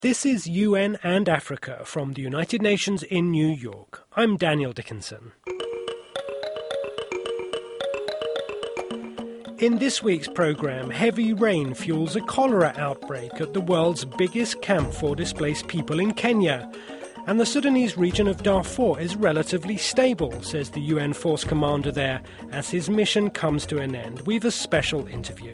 This is UN and Africa from the United Nations in New York. I'm Daniel Dickinson. In this week's programme, heavy rain fuels a cholera outbreak at the world's biggest camp for displaced people in Kenya. And the Sudanese region of Darfur is relatively stable, says the UN force commander there, as his mission comes to an end. We've a special interview.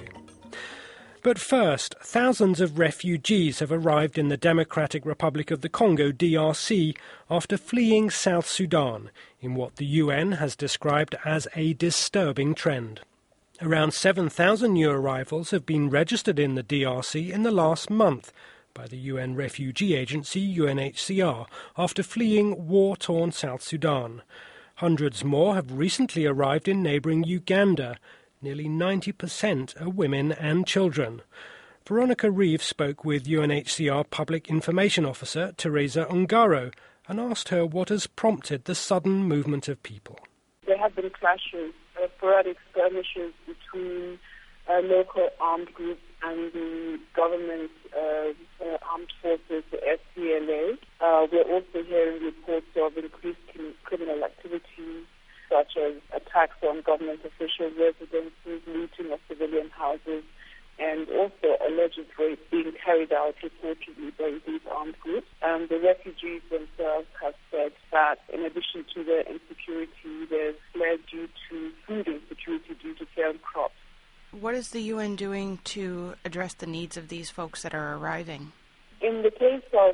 But first, thousands of refugees have arrived in the Democratic Republic of the Congo, DRC, after fleeing South Sudan, in what the UN has described as a disturbing trend. Around 7,000 new arrivals have been registered in the DRC in the last month by the UN Refugee Agency, UNHCR, after fleeing war-torn South Sudan. Hundreds more have recently arrived in neighbouring Uganda. Nearly 90% are women and children. Veronica Reeves spoke with UNHCR Public Information Officer Teresa Ongaro and asked her what has prompted the sudden movement of people. There have been clashes, sporadic skirmishes between local armed groups and the government armed forces, the SPLA. We're also hearing reports of increased criminal activity, such as attacks on government official residences, looting of civilian houses, and also alleged rapes being carried out reportedly by these armed groups. The refugees themselves have said that in addition to the insecurity, they've fled due to food insecurity due to failed crops. What is the UN doing to address the needs of these folks that are arriving? In the case of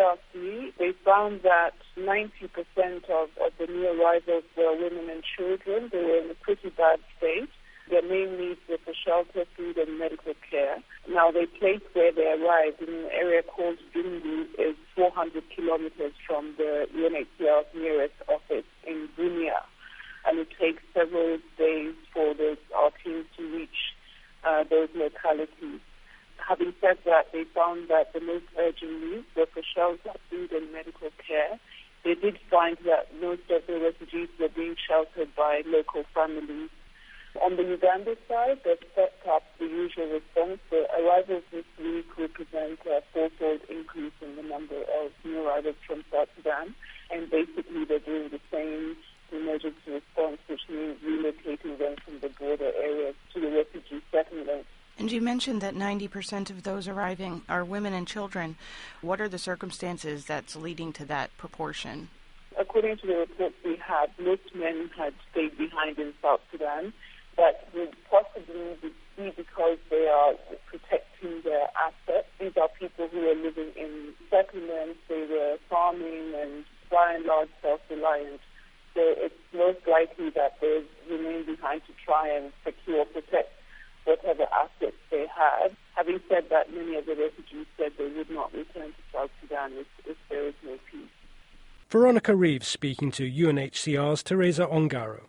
DRC, they found that 90% of the new arrivals were women and children. They were in a pretty bad state. Their main needs were for shelter, food, and medical care. Now, the place where they arrived in an area called Dungu is 400 kilometers from the UNHCR's nearest office in Bunia, and it takes several days for our teams to reach those localities. Having said that, they found that the most urgent needs were for shelter, food, and medical care. They did find that most of the refugees were being sheltered by local families. On the Uganda side, they've set up the usual response. The arrivals this week represent a fourfold increase in the number of new arrivals from South Sudan, and basically they're doing the same emergency response, which means relocating them from the border areas to the refugee settlements. And you mentioned that 90% of those arriving are women and children. What are the circumstances that's leading to that proportion? According to the reports we had, most men had stayed behind in South Sudan, but would possibly be because they are protecting their assets. These are people who are living in settlements, they were farming and by and large self-reliant. So it's most likely that they remain behind to try and secure, protect whatever assets they had. Having said that, many of the refugees said they would not return to South Sudan if there is no peace. Veronica Reeves speaking to UNHCR's Teresa Ongaro.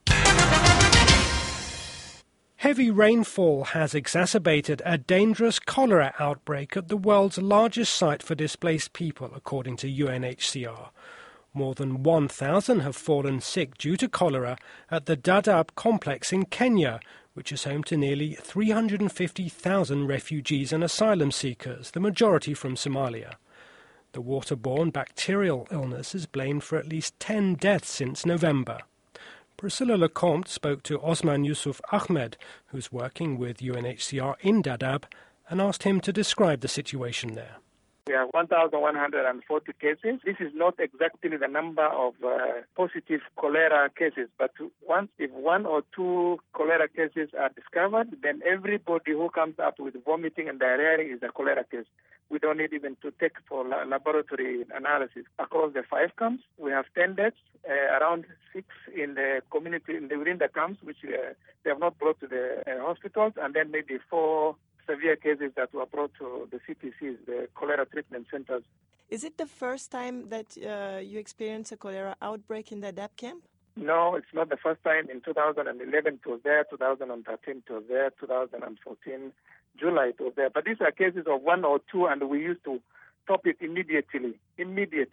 Heavy rainfall has exacerbated a dangerous cholera outbreak at the world's largest site for displaced people, according to UNHCR. More than 1,000 have fallen sick due to cholera at the Dadaab complex in Kenya, which is home to nearly 350,000 refugees and asylum seekers, the majority from Somalia. The waterborne bacterial illness is blamed for at least 10 deaths since November. Priscilla Lecomte spoke to Osman Yusuf Ahmed, who's working with UNHCR in Dadaab, and asked him to describe the situation there. We have 1,140 cases. This is not exactly the number of positive cholera cases, but if one or two cholera cases are discovered, then everybody who comes up with vomiting and diarrhea is a cholera case. We don't need even to take for laboratory analysis. Across the 5 camps, we have 10 deaths, around 6 in the community within the camps, which they have not brought to the hospitals, and then maybe 4 severe cases that were brought to the CTCs, the cholera treatment centers. Is it the first time that you experience a cholera outbreak in the Dadaab camp? No, it's not the first time. In 2011 it was there, 2013 it was there, 2014 July it was there. But these are cases of 1 or 2, and we used to stop it immediately. This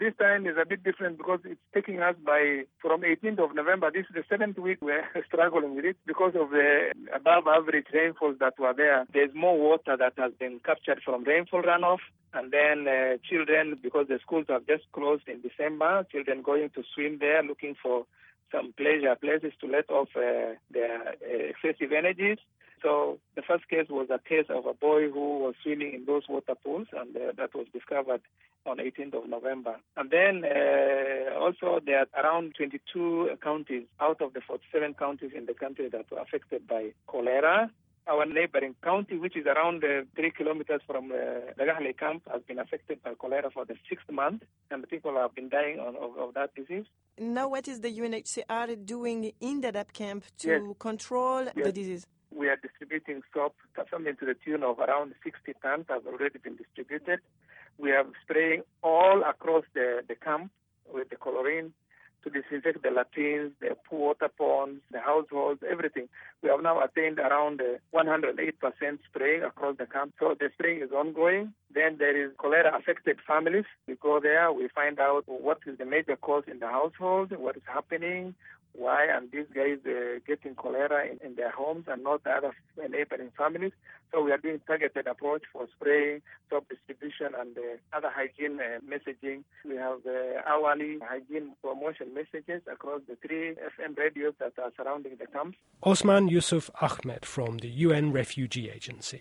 this time is a bit different because it's taking us from 18th of November. This is the 7th week we're struggling with it because of the above average rainfalls that were there. There's more water that has been captured from rainfall runoff. And then children, because the schools have just closed in December, children going to swim there looking for some pleasure places to let off their excessive energies. So the first case was a case of a boy who was swimming in those water pools, and that was discovered on 18th of November. And then also there are around 22 counties out of the 47 counties in the country that were affected by cholera. Our neighboring county, which is around 3 kilometers from the Dagahle camp, has been affected by cholera for the 6th month, and the people have been dying of that disease. Now, what is the UNHCR doing in Dadaab camp to control the disease? We are distributing soap, something to the tune of around 60 tons has already been distributed. We are spraying all across the camp with the chlorine to disinfect the latrines, the water ponds, the households, everything. We have now attained around 108% spraying across the camp. So the spraying is ongoing. Then there is cholera-affected families. We go there, we find out what is the major cause in the household, what is happening, why, and these guys getting cholera in their homes and not other neighboring families. So we are doing targeted approach for spraying, soap distribution, and other hygiene messaging. We have hourly hygiene promotion messages across the 3 FM radios that are surrounding the camps. Osman Yusuf Ahmed from the UN Refugee Agency.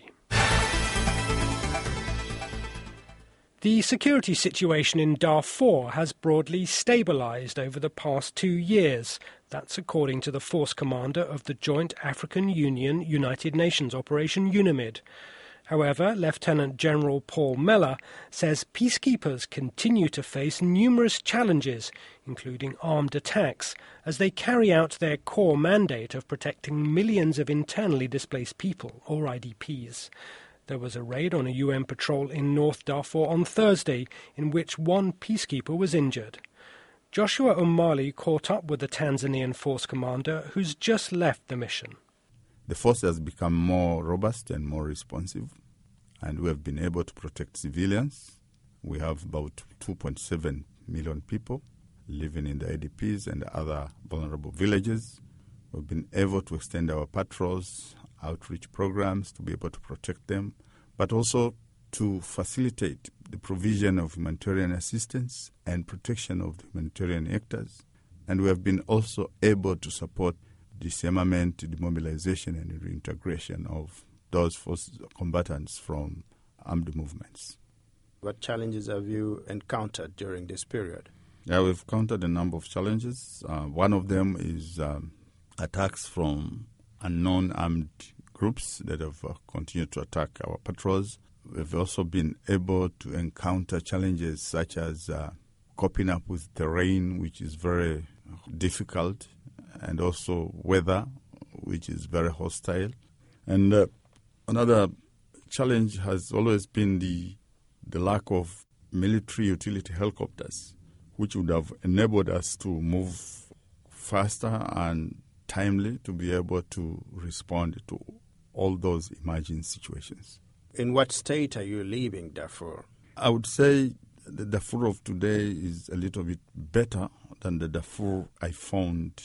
The security situation in Darfur has broadly stabilized over the past 2 years. That's according to the force commander of the Joint African Union United Nations Operation UNAMID. However, Lieutenant General Paul Meller says peacekeepers continue to face numerous challenges, including armed attacks, as they carry out their core mandate of protecting millions of internally displaced people, or IDPs. There was a raid on a UN patrol in North Darfur on Thursday, in which one peacekeeper was injured. Joshua Umali caught up with the Tanzanian force commander, who's just left the mission. The force has become more robust and more responsive, and we have been able to protect civilians. We have about 2.7 million people living in the IDPs and other vulnerable villages. We've been able to extend our patrols, outreach programs to be able to protect them, but also to facilitate the provision of humanitarian assistance and protection of the humanitarian actors. And we have been also able to support disarmament, demobilization, and reintegration of those forces combatants from armed movements. What challenges have you encountered during this period? Yeah, we've encountered a number of challenges. One of them is attacks from unknown armed groups that have continued to attack our patrols. We've also been able to encounter challenges such as coping up with terrain, which is very difficult, and also weather, which is very hostile. And another challenge has always been the lack of military utility helicopters, which would have enabled us to move faster and timely to be able to respond to all those emerging situations. In what state are you leaving Darfur? I would say the Darfur of today is a little bit better than the Darfur I found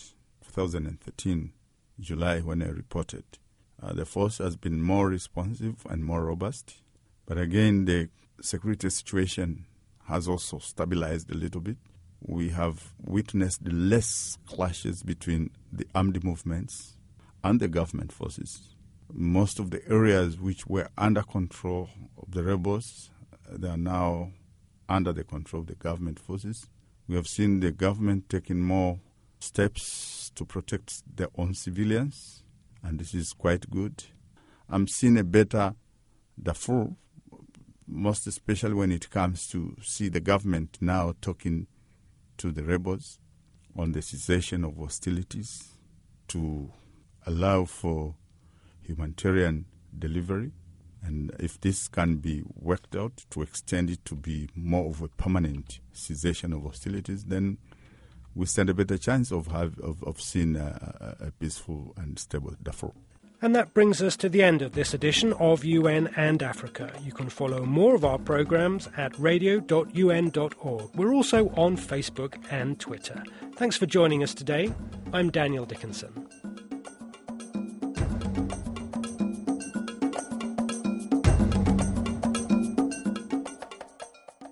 2013, July, when I reported. The force has been more responsive and more robust. But again, the security situation has also stabilized a little bit. We have witnessed less clashes between the armed movements and the government forces. Most of the areas which were under control of the rebels, they are now under the control of the government forces. We have seen the government taking more steps to protect their own civilians, and this is quite good. I'm seeing a better Darfur, most especially when it comes to see the government now talking to the rebels on the cessation of hostilities to allow for humanitarian delivery. And if this can be worked out to extend it to be more of a permanent cessation of hostilities, then we stand a better chance of seeing a peaceful and stable Darfur. And that brings us to the end of this edition of UN and Africa. You can follow more of our programmes at radio.un.org. We're also on Facebook and Twitter. Thanks for joining us today. I'm Daniel Dickinson.